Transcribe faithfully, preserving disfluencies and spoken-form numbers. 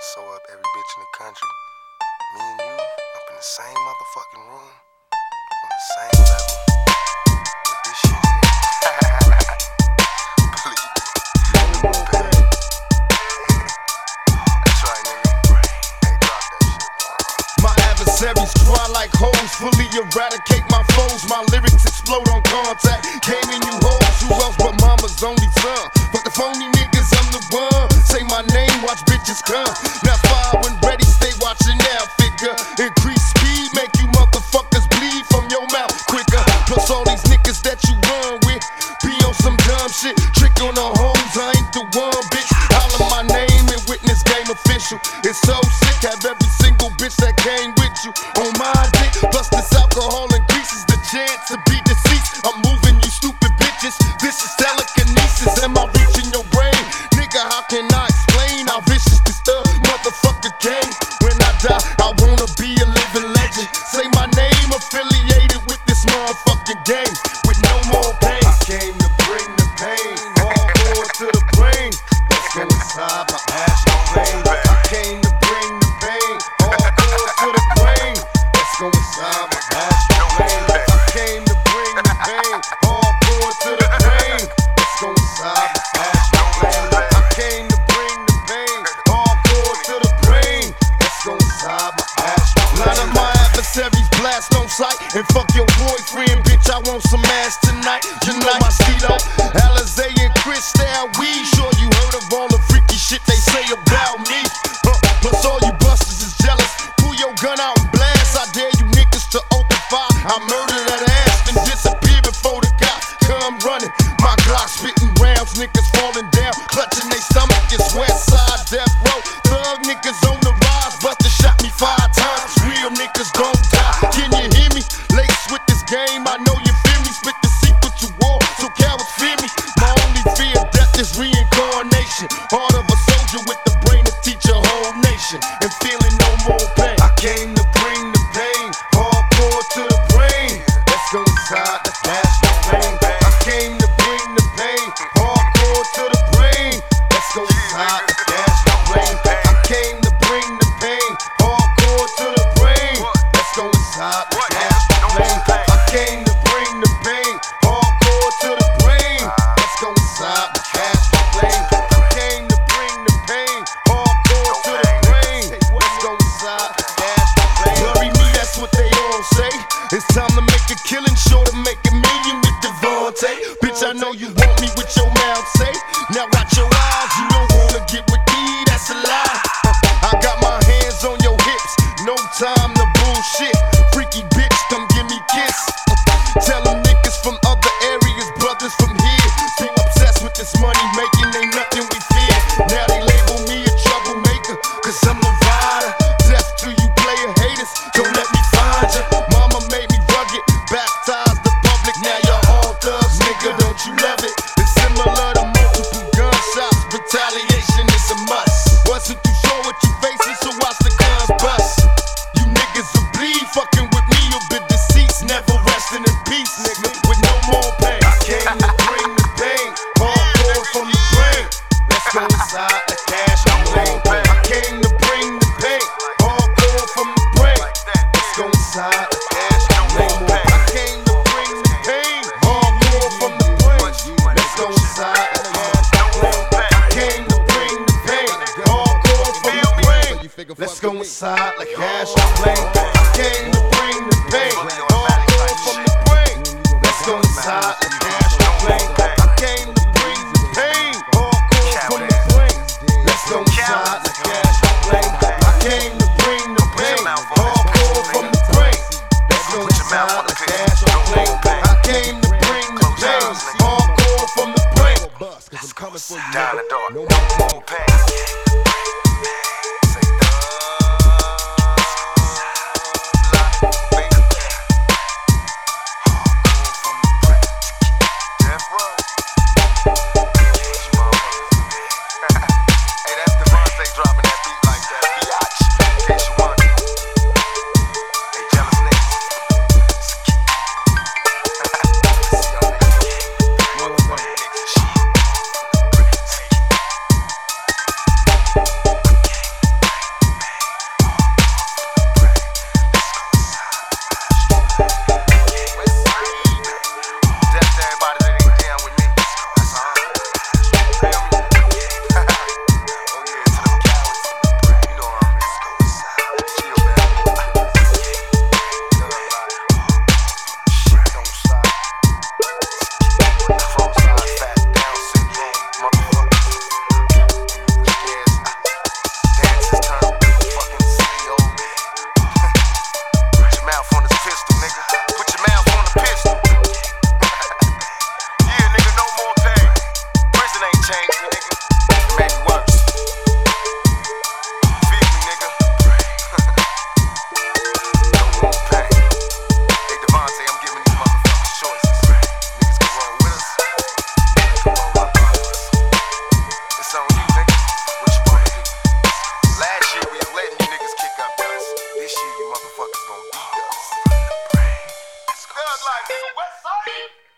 sew up every bitch in the country. Me and you up in the same motherfucking room, on the same level, with this shit in it. Please. That's right, nigga. Hey, drop that shit. My adversaries cry like hoes, fully eradicate my foes. My lyrics explode on contact. Came in you hoes, who else but mama's only son? Fuck the phony niggas, I'm the one. Say my name, watch bitches come. Now fire when ready, stay watching now, figure. Increase speed, make you motherfuckers bleed from your mouth quicker. Plus all these niggas that you run with, be on some dumb shit. Trick on the hoes, I ain't the one, bitch. Holler my name and witness game official. It's so sick, have every single bitch that came with you on my dick. Plus this alcohol increases the chance to be deceased. I'm moving you stupid bitches. This is telekinesis. Am I reaching your brain? Nigga, how can I explain how vicious this thug motherfucker game? When I die, I wanna be a living legend. Say my name affiliated with this motherfucking game with no more pain. I came to bring the pain, hardcore to the brain. Let's go inside my astral plane. I came to bring the pain, hardcore to the brain. Let's go inside my astral plane. I came to bring the pain, hardcore to the brain. Let's go inside my astral plane. I came to bring the pain, hardcore to the brain. Let's go inside my astral plane. None of my adversaries blast on sight. And fuck your boyfriend, bitch, I want some ass tonight. You know my stilo, Alizé and Cristal weed. Sure you heard of all the freaky shit they say about me. Huh, plus all you busters is jealous. Pull your gun out and blast. I dare you niggas to open fire. I murder that ass and disappear before the cops come running. My Glock spitting rounds, niggas falling down, clutching they stomach. It's West Side Death Row. Thug niggas on the rise, Buster shot me five times. Real niggas don't die. Can you hear me? Laced with this game, I know you feel me. Spit the secret you wore, so cowards fear me. My only fear of death is reincarnation. Heart of a soldier with the brain to teach a whole nation. And feeling no more pain. I came to bring the pain, hardcore to the brain. Let's go inside the astral plane. I came to bring the pain, hardcore to the brain. Let's go inside the astral plane. I came to bring the pain, hardcore to the brain. Let's go inside the astral plane. I came to bring the pain, hardcore to the brain. Let's go inside the astral plane. I came to bring the pain, hardcore to the brain. Let's go inside the astral plane. Bury me, that's what they all say. It's time to make a killing, sure to make a million with Devontae. Bitch, I know you want me with your mouth, say. Now watch your eyes, you don't wanna get with me, that's a lie. I got my hands on your hips, no time to bullshit. Freaky bitch, come give me kiss. Tell them niggas from other areas, brothers from here, so obsessed with this money making, ain't nothing we fear. Now they label me a troublemaker, cause I'm the rider. Death to you player haters, don't let me find ya. Mama made me rugged, baptized the public. Now you're all thugs, nigga, don't you love it? It's similar to multiple gunshots, retaliation is a must. Wasn't too sure what you facing, so watch the guns bust. You niggas will bleed, fucking with me, you'll be deceased. Never resting in peace, nigga, with no more pain. I came to bring the pain, hardcore from the brain. Let's go inside the cash plane. I came to bring the pain, hardcore from the brain. Let's go inside the cash plane. I came to bring the pain, hardcore from the brain. Let's go inside the cash plane. I came to bring the pain, hardcore from the brain. Let's go inside like cash plane. I came to bring the pain, hardcore from the brain. Let's go inside like cash plane. I came to bring the pain, hardcore from the brain. Let's go inside like cash plane. I came to bring the pain, hardcore from the brain. Let's go inside like cash plane. I came to bring the pain, hardcore from the brain. Let's go down the door. No more pain. thug life, nigga. West side.